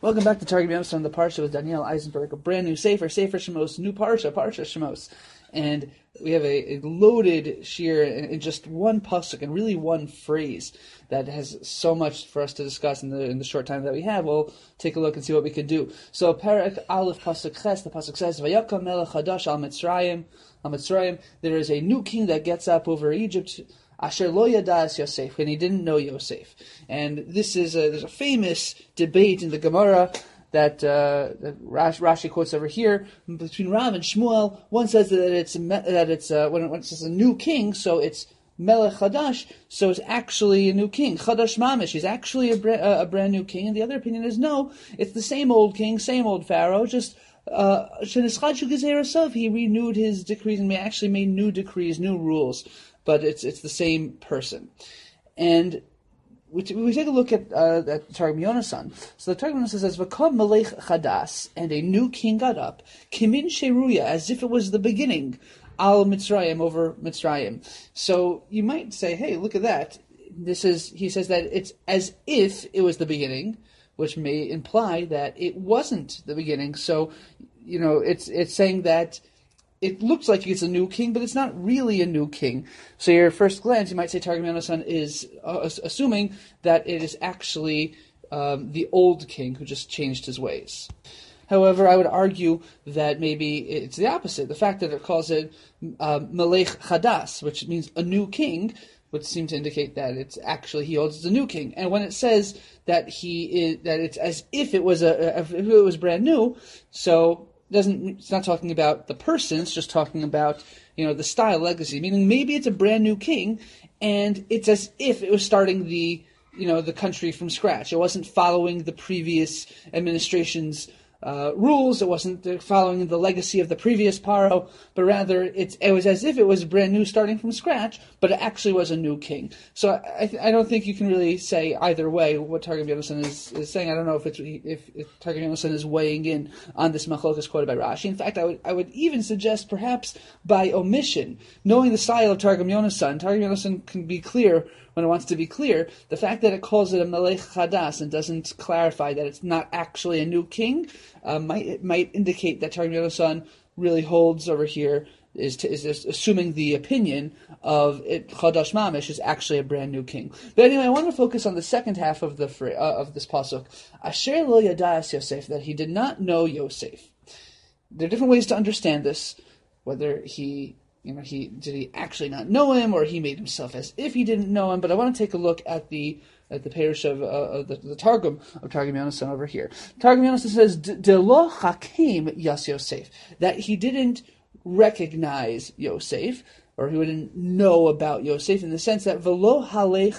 Welcome back to Targum Yonasan, the Parsha with Daniel Eisenberg, a brand new Sefer Shemos, new Parsha Shemos. And we have a loaded shir in just one pasuk and really one phrase that has so much for us to discuss in the short time that we have. We'll take a look and see what we can do. So Perek Aleph pasuk Ches, the pasuk says, Vayakam melech hadash al Mitzrayim. There is a new king that gets up over Egypt. Asher lo yadas Yosef, when he didn't know Yosef. And this is there's a famous debate in the Gemara that Rashi quotes over here between Rav and Shmuel. One says that it's when it says a new king, so it's Melech Chadash, so it's actually a new king. Chadash Mamish, he's actually a brand new king. And the other opinion is no, it's the same old king, same old pharaoh, just he renewed his decrees and actually made new decrees, new rules. But it's the same person. And we take a look at Targum Yonasan. So the Targum Yonasan says, V'kom melech chadas, and a new king got up, kimin sheruya, as if it was the beginning, al Mitzrayim, over Mitzrayim. So you might say, hey, look at that. He says that it's as if it was the beginning, which may imply that it wasn't the beginning. So, it's saying that it looks like it's a new king, but it's not really a new king. So your first glance, you might say Targum Yonasan is assuming that it is actually the old king who just changed his ways. However, I would argue that maybe it's the opposite. The fact that it calls it Melech Chadas, which means a new king, would seem to indicate that it's actually he holds the new king. And when it says that it's as if it was if it was brand new, so it's not talking about the person, it's just talking about, the style, legacy, meaning maybe it's a brand new king, and it's as if it was starting the country from scratch. It wasn't following the previous administration's rules, it wasn't following the legacy of the previous Paro, but rather it was as if it was brand new, starting from scratch, but it actually was a new king. So I don't think you can really say either way what Targum Yonasan is saying. I don't know if Targum Yonasan is weighing in on this machlokas quoted by Rashi. In fact, I would even suggest perhaps by omission, knowing the style of Targum Yonasan can be clear when it wants to be clear. The fact that it calls it a Melech Chadas and doesn't clarify that it's not actually a new king might indicate that Targum Yonasan really holds over here is assuming the opinion of it. Chadash Mamish is actually a brand new king. But anyway, I want to focus on the second half of this pasuk. Asher lo yadas Yosef, that he did not know Yosef. There are different ways to understand this. Whether did he actually not know him, or he made himself as if he didn't know him? But I want to take a look at the parish of the Targum of Targum Yonasan over here. Targum Yonasan says, "De lo hakim yas Yosef," that he didn't recognize Yosef, or he wouldn't know about Yosef, in the sense that velo halech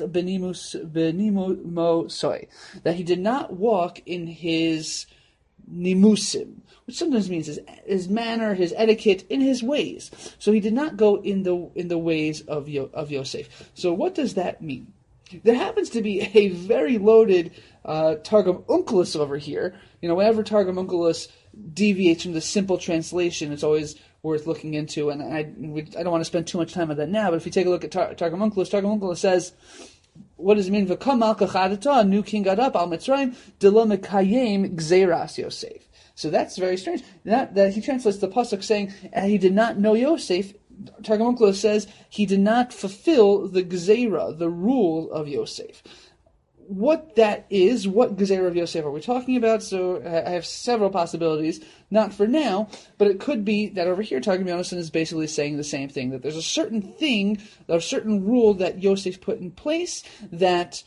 benimo soy, that he did not walk in his nimusim, which sometimes means his manner, his etiquette, in his ways. So he did not go in the ways of Yosef. So what does that mean? There happens to be a very loaded Targum Onkelos over here. Whenever Targum Onkelos deviates from the simple translation, it's always worth looking into. And I don't want to spend too much time on that now, but if you take a look at Targum Onkelos says, what does it mean? V'kam malka chadata, a new king got up, al Mitzrayim, de lo mekayem gzeiras Yosef. So that's very strange. That he translates the pasuk saying he did not know Yosef. Targum Onkelos says he did not fulfill the gzeira, the rule of Yosef. What that is, what gzeira of Yosef are we talking about? So I have several possibilities, not for now, but it could be that over here Targum Yonasan is basically saying the same thing, that there's a certain thing, a certain rule that Yosef put in place that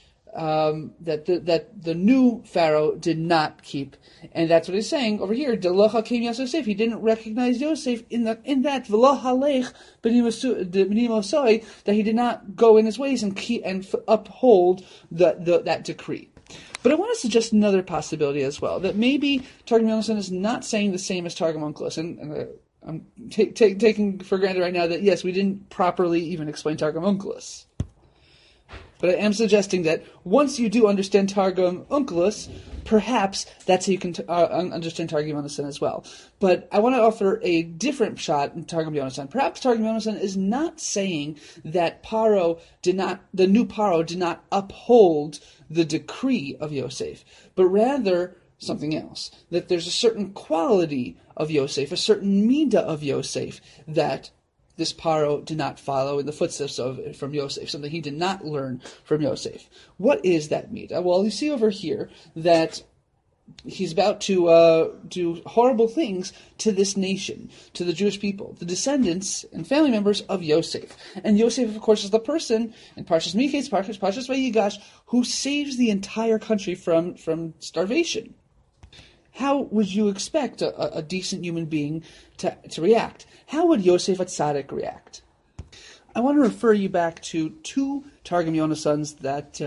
the new Pharaoh did not keep, and that's what he's saying over here. De lo hakim yas Yosef, he didn't recognize Yosef in that v'lo halech b'nimo soy, that he did not go in his ways and keep and uphold that decree. But I want to suggest another possibility as well, that maybe Targum Yonasan is not saying the same as Targum Onkelos, and I'm taking for granted right now that yes, we didn't properly even explain Targum Onkelos. But I am suggesting that once you do understand Targum Onkelos, perhaps that's how you can understand Targum Yonasan as well. But I want to offer a different shot in Targum Yonasan. Perhaps Targum Yonasan is not saying that the new Paro did not uphold the decree of Yosef, but rather something else. That there's a certain quality of Yosef, a certain midah of Yosef that this Paro did not follow in the footsteps of from Yosef, something he did not learn from Yosef. What is that midah? Well, you see over here that he's about to do horrible things to this nation, to the Jewish people, the descendants and family members of Yosef. And Yosef, of course, is the person in Parshas Miketz, Parshas Vayigash, who saves the entire country from starvation. How would you expect a decent human being to react? How would Yosef HaTzadik react? I want to refer you back to two Targum Yonasans that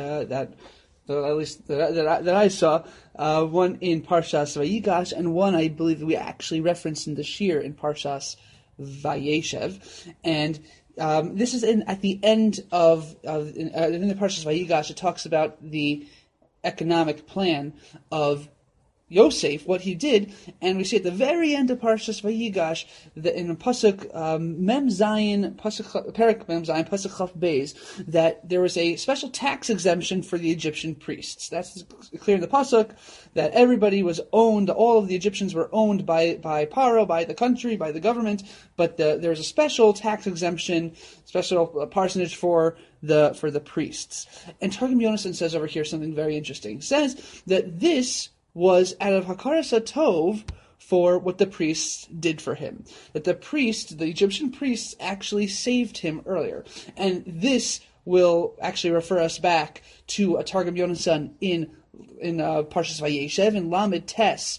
I saw, one in Parshas Vayigash, and one I believe that we actually referenced in the Shir in Parshas Vayeshev. And this is at the end of in the Parshas Vayigash. It talks about the economic plan of Yosef, what he did, and we see at the very end of Parshas Vayigash, in the pasuk Mem Zayin, Perek Mem Zayin, pasuk Chaf Beis, that there was a special tax exemption for the Egyptian priests. That's clear in the pasuk that everybody was owned. All of the Egyptians were owned by Paro, by the country, by the government. But there was a special tax exemption, special parsonage for the priests. And Targum Yonasan says over here something very interesting. He says that this was out of Hakaras HaTov for what the priests did for him. That the Egyptian priests actually saved him earlier. And this will actually refer us back to a Targum Yonasan in Parshas Vayeshev, in Lamed Tes,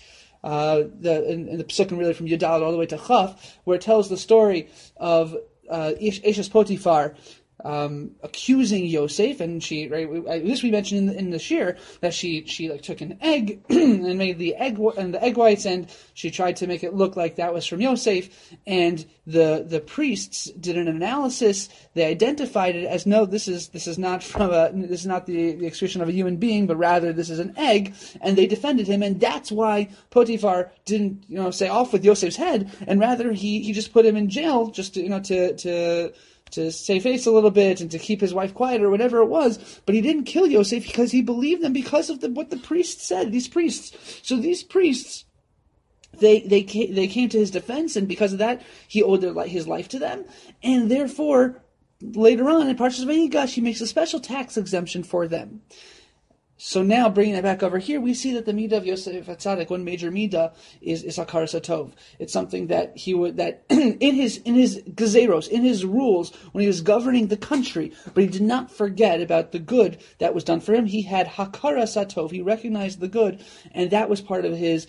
in the Pesukim really from Yudal all the way to Chaf, where it tells the story of Eshes Potiphar accusing Yosef, and this we mentioned in the Shir, that she took an egg and made the egg whites, and she tried to make it look like that was from Yosef, and the priests did an analysis. They identified it as, no, this is not the excretion of a human being, but rather this is an egg, and they defended him, and that's why Potiphar didn't say off with Yosef's head, and rather he just put him in jail just to save face a little bit and to keep his wife quiet or whatever it was. But he didn't kill Yosef because he believed them because of what the priests said, these priests. So these priests, they came to his defense, and because of that, he owed his life to them. And therefore, later on in Parshas Vayigash, he makes a special tax exemption for them. So now, bringing it back over here, we see that the midah of Yosef HaTzadik, one major midah, is Hakaras HaTov. It's something that in his gezeros, in his rules, when he was governing the country, but he did not forget about the good that was done for him. He had Hakaras HaTov. He recognized the good, and that was part of his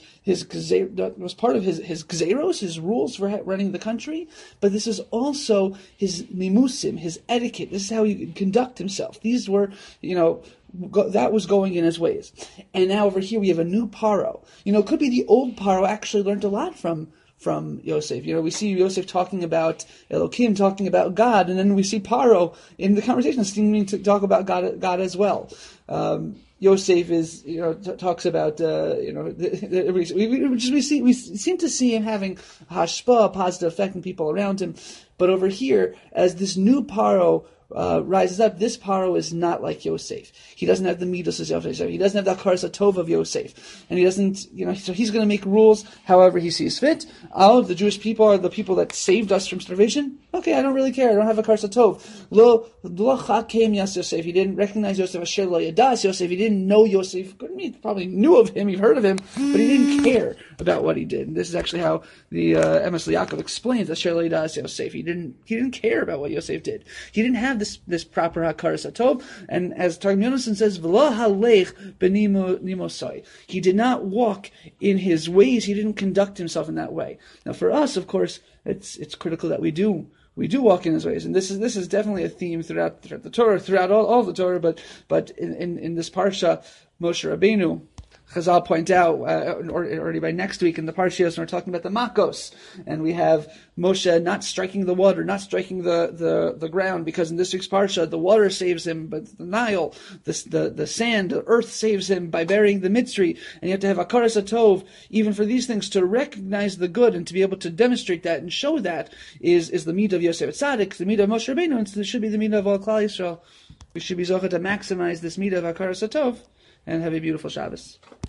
gezeros, his rules for running the country. But this is also his nimusim, his etiquette. This is how he would conduct himself. These were, that was going in his ways. And now over here we have a new Paro. It could be the old Paro actually learned a lot from Yosef. We see Yosef talking about Elohim, talking about God, and then we see Paro in the conversation seeming to talk about God as well. Yosef is, talks about, we seem to see him having hashpah, a positive effect on people around him. But over here, as this new Paro rises up, this Paro is not like Yosef. He doesn't have the midos of Yosef. He doesn't have the Hakaras HaTov of Yosef. And he doesn't, so he's going to make rules however he sees fit. The Jewish people are the people that saved us from starvation. Okay, I don't really care. I don't have a Hakaras HaTov. Lo chakem yas Yosef. He didn't recognize Yosef asher lo yadas Yosef. He didn't know Yosef. He probably knew of him. He heard of him, but he didn't care about what he did. And this is actually how the Emes Yaakov explains asher lo yadas Yosef. He didn't care about what Yosef did. He didn't have this proper Hakaras HaTov, and as Targum Yonasan says, V'lo halech b'nimosai. He did not walk in his ways. He didn't conduct himself in that way. Now, for us, of course, it's critical that we do walk in his ways, and this is definitely a theme throughout the Torah, throughout all the Torah. But in this parsha, Moshe Rabbeinu, Chazal point out already by next week in the Parshios, we're talking about the Makos, and we have Moshe not striking the water, not striking the ground, because in this week's Parsha, the water saves him, but the Nile, the sand, the earth saves him by burying the Mitzri, and you have to have Hakaras HaTov, even for these things, to recognize the good and to be able to demonstrate that and show that is the midah of Yosef HaTzadik, the midah of Moshe Rabbeinu, and it should be the midah of all Klal Yisrael. We should be zocheh to maximize this midah of Hakaras HaTov and have a beautiful Shabbos.